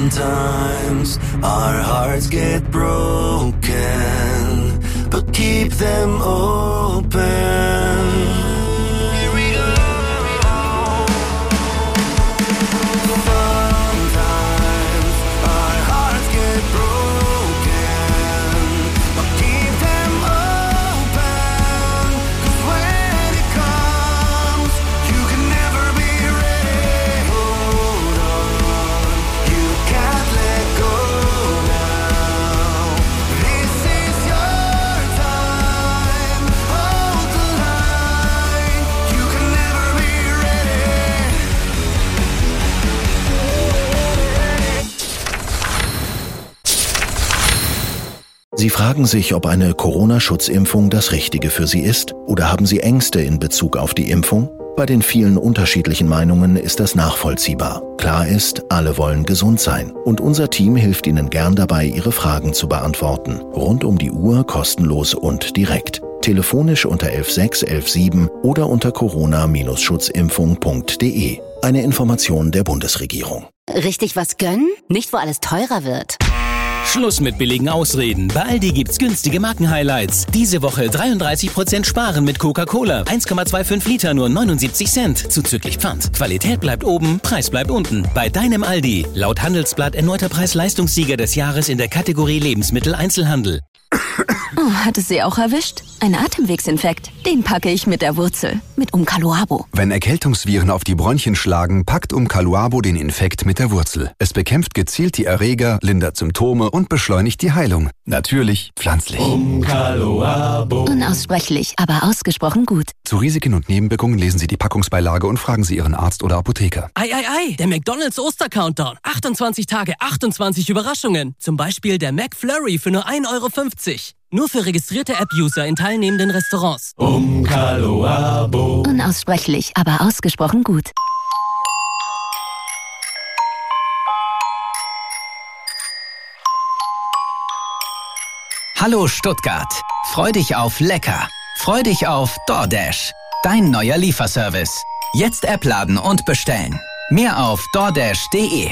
Sometimes our hearts get broken, but keep them open. Sie fragen sich, ob eine Corona-Schutzimpfung das Richtige für Sie ist, oder haben Sie Ängste in Bezug auf die Impfung? Bei den vielen unterschiedlichen Meinungen ist das nachvollziehbar. Klar ist, alle wollen gesund sein. Und unser Team hilft Ihnen gern dabei, Ihre Fragen zu beantworten. Rund um die Uhr, kostenlos und direkt. Telefonisch unter 11.6 11.7 oder unter corona-schutzimpfung.de. Eine Information der Bundesregierung. Richtig was gönnen? Nicht, wo alles teurer wird. Schluss mit billigen Ausreden. Bei Aldi gibt's günstige Markenhighlights. Diese Woche 33% sparen mit Coca-Cola. 1,25 Liter nur 79 Cent. Zuzüglich Pfand. Qualität bleibt oben, Preis bleibt unten. Bei deinem Aldi. Laut Handelsblatt erneuter Preis-Leistungssieger des Jahres in der Kategorie Lebensmittel-Einzelhandel. Oh, hat es Sie auch erwischt? Ein Atemwegsinfekt. Den packe ich mit der Wurzel. Mit Umcaluabo. Wenn Erkältungsviren auf die Bronchien schlagen, packt Umcaluabo den Infekt mit der Wurzel. Es bekämpft gezielt die Erreger, lindert Symptome und beschleunigt die Heilung. Natürlich pflanzlich. Umcaluabo. Unaussprechlich, aber ausgesprochen gut. Zu Risiken und Nebenwirkungen lesen Sie die Packungsbeilage und fragen Sie Ihren Arzt oder Apotheker. Ei, der McDonald's Oster-Countdown. 28 Tage, 28 Überraschungen. Zum Beispiel der McFlurry für nur 1,50 Euro. Nur für registrierte App-User in teilnehmenden Restaurants. Umcaluabo. Unaussprechlich, aber ausgesprochen gut. Hallo Stuttgart. Freu dich auf lecker. Freu dich auf DoorDash. Dein neuer Lieferservice. Jetzt App laden und bestellen. Mehr auf doordash.de.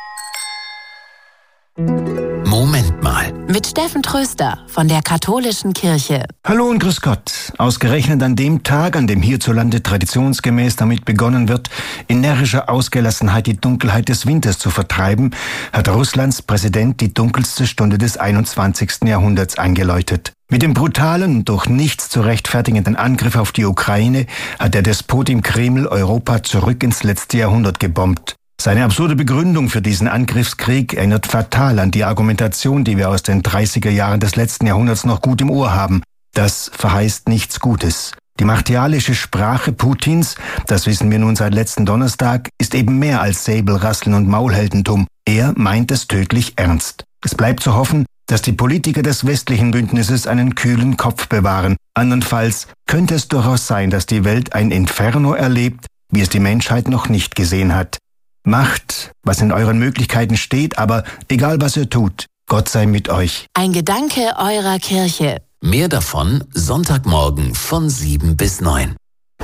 Moment mal. Mit Steffen Tröster von der Katholischen Kirche. Hallo und grüß Gott. Ausgerechnet an dem Tag, an dem hierzulande traditionsgemäß damit begonnen wird, in närrischer Ausgelassenheit die Dunkelheit des Winters zu vertreiben, hat Russlands Präsident die dunkelste Stunde des 21. Jahrhunderts eingeläutet. Mit dem brutalen und durch nichts zu rechtfertigenden Angriff auf die Ukraine hat der Despot im Kreml Europa zurück ins letzte Jahrhundert gebombt. Seine absurde Begründung für diesen Angriffskrieg erinnert fatal an die Argumentation, die wir aus den 30er Jahren des letzten Jahrhunderts noch gut im Ohr haben. Das verheißt nichts Gutes. Die martialische Sprache Putins, das wissen wir nun seit letzten Donnerstag, ist eben mehr als Säbelrasseln und Maulheldentum. Er meint es tödlich ernst. Es bleibt zu hoffen, dass die Politiker des westlichen Bündnisses einen kühlen Kopf bewahren. Andernfalls könnte es durchaus sein, dass die Welt ein Inferno erlebt, wie es die Menschheit noch nicht gesehen hat. Macht, was in euren Möglichkeiten steht, aber egal was ihr tut, Gott sei mit euch. Ein Gedanke eurer Kirche. Mehr davon Sonntagmorgen von 7 bis 9.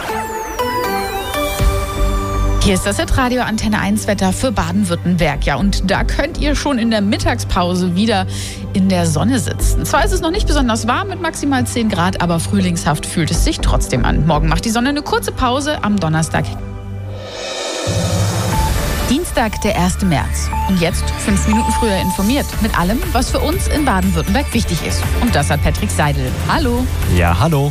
Hier ist das Radio Antenne 1 Wetter für Baden-Württemberg. Ja, und da könnt ihr schon in der Mittagspause wieder in der Sonne sitzen. Zwar ist es noch nicht besonders warm mit maximal 10 Grad, aber frühlingshaft fühlt es sich trotzdem an. Morgen macht die Sonne eine kurze Pause, am Donnerstag. Dienstag, der 1. März. Und jetzt 5 Minuten früher informiert. Mit allem, was für uns in Baden-Württemberg wichtig ist. Und das hat Patrick Seidel. Hallo. Ja, hallo.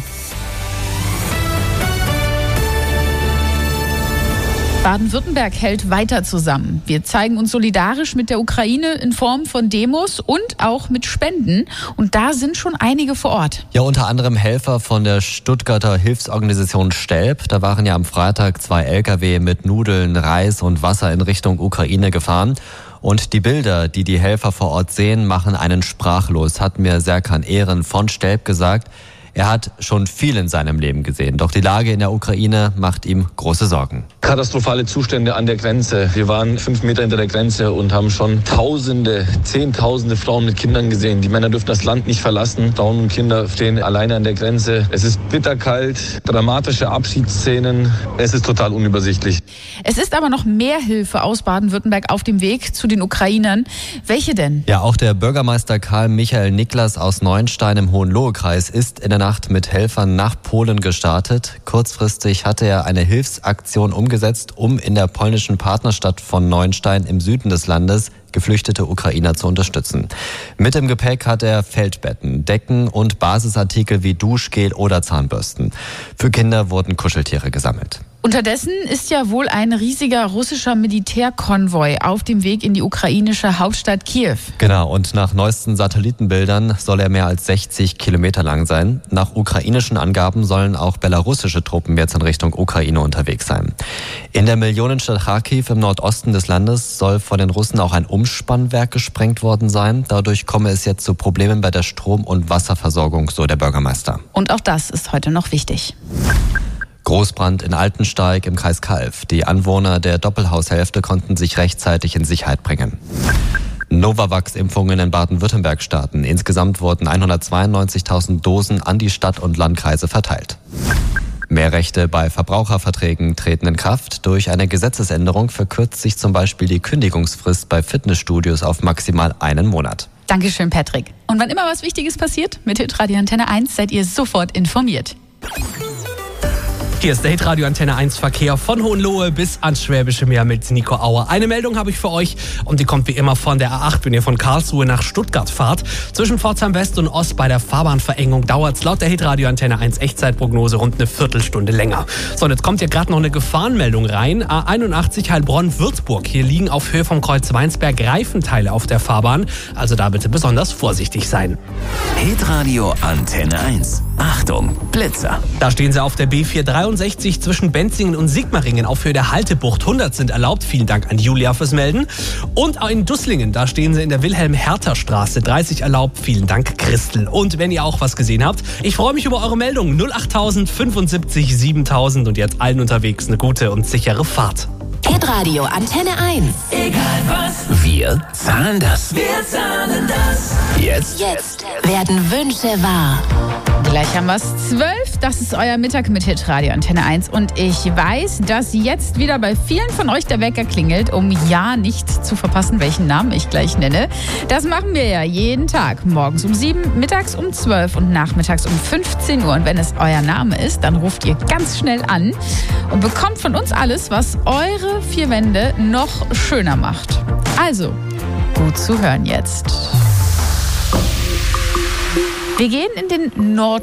Baden-Württemberg hält weiter zusammen. Wir zeigen uns solidarisch mit der Ukraine in Form von Demos und auch mit Spenden. Und da sind schon einige vor Ort. Ja, unter anderem Helfer von der Stuttgarter Hilfsorganisation Stelp. Da waren ja am Freitag 2 LKW mit Nudeln, Reis und Wasser in Richtung Ukraine gefahren. Und die Bilder, die die Helfer vor Ort sehen, machen einen sprachlos, hat mir Serkan Ehren von Stelp gesagt. Er hat schon viel in seinem Leben gesehen. Doch die Lage in der Ukraine macht ihm große Sorgen. Katastrophale Zustände an der Grenze. Wir waren 5 Meter hinter der Grenze und haben schon Zehntausende Frauen mit Kindern gesehen. Die Männer dürfen das Land nicht verlassen. Frauen und Kinder stehen alleine an der Grenze. Es ist bitterkalt, dramatische Abschiedsszenen. Es ist total unübersichtlich. Es ist aber noch mehr Hilfe aus Baden-Württemberg auf dem Weg zu den Ukrainern. Welche denn? Ja, auch der Bürgermeister Karl Michael Niklas aus Neuenstein im Hohenlohe-Kreis ist in der Nacht mit Helfern nach Polen gestartet. Kurzfristig hatte er eine Hilfsaktion umgesetzt, um in der polnischen Partnerstadt von Neuenstein im Süden des Landes geflüchtete Ukrainer zu unterstützen. Mit im Gepäck hat er Feldbetten, Decken und Basisartikel wie Duschgel oder Zahnbürsten. Für Kinder wurden Kuscheltiere gesammelt. Unterdessen ist ja wohl ein riesiger russischer Militärkonvoi auf dem Weg in die ukrainische Hauptstadt Kiew. Genau, und nach neuesten Satellitenbildern soll er mehr als 60 Kilometer lang sein. Nach ukrainischen Angaben sollen auch belarussische Truppen jetzt in Richtung Ukraine unterwegs sein. In der Millionenstadt Kharkiv im Nordosten des Landes soll von den Russen auch ein Umspannwerk gesprengt worden sein. Dadurch komme es jetzt zu Problemen bei der Strom- und Wasserversorgung, so der Bürgermeister. Und auch das ist heute noch wichtig. Großbrand in Altensteig im Kreis Calw. Die Anwohner der Doppelhaushälfte konnten sich rechtzeitig in Sicherheit bringen. Novavax-Impfungen in Baden-Württemberg starten. Insgesamt wurden 192.000 Dosen an die Stadt und Landkreise verteilt. Mehr Rechte bei Verbraucherverträgen treten in Kraft. Durch eine Gesetzesänderung verkürzt sich zum Beispiel die Kündigungsfrist bei Fitnessstudios auf maximal 1 Monat. Dankeschön, Patrick. Und wann immer was Wichtiges passiert, mit Hitradio Antenne 1 seid ihr sofort informiert. Hier ist der Hitradio Antenne 1 Verkehr von Hohenlohe bis ans Schwäbische Meer mit Nico Auer. Eine Meldung habe ich für euch und die kommt wie immer von der A8, wenn ihr von Karlsruhe nach Stuttgart fahrt. Zwischen Pforzheim West und Ost bei der Fahrbahnverengung dauert es laut der Hitradio Antenne 1 Echtzeitprognose rund eine Viertelstunde länger. So, und jetzt kommt hier gerade noch eine Gefahrenmeldung rein. A81 Heilbronn-Würzburg. Hier liegen auf Höhe vom Kreuz Weinsberg Reifenteile auf der Fahrbahn. Also da bitte besonders vorsichtig sein. Hitradio Antenne 1. Achtung, Blitzer. Da stehen sie auf der B463 zwischen Benzingen und Sigmaringen auf Höhe der Haltebucht. 100 sind erlaubt. Vielen Dank an Julia fürs Melden. Und auch in Dusslingen, da stehen sie in der Wilhelm-Hertha-Straße. 30 erlaubt. Vielen Dank, Christel. Und wenn ihr auch was gesehen habt, ich freue mich über eure Meldungen. 08000 75 7000 und jetzt allen unterwegs eine gute und sichere Fahrt. Hitradio Antenne 1. Egal was. Wir zahlen das. Wir zahlen das. Jetzt werden Wünsche wahr. Gleich haben wir es 12. Das ist euer Mittag mit Hitradio Antenne 1. Und ich weiß, dass jetzt wieder bei vielen von euch der Wecker klingelt, um ja nicht zu verpassen, welchen Namen ich gleich nenne. Das machen wir ja jeden Tag. Morgens um 7, mittags um 12 und nachmittags um 15 Uhr. Und wenn es euer Name ist, dann ruft ihr ganz schnell an und bekommt von uns alles, was eure 4 Wände noch schöner macht. Also, gut zu hören jetzt. Wir gehen in den Norden.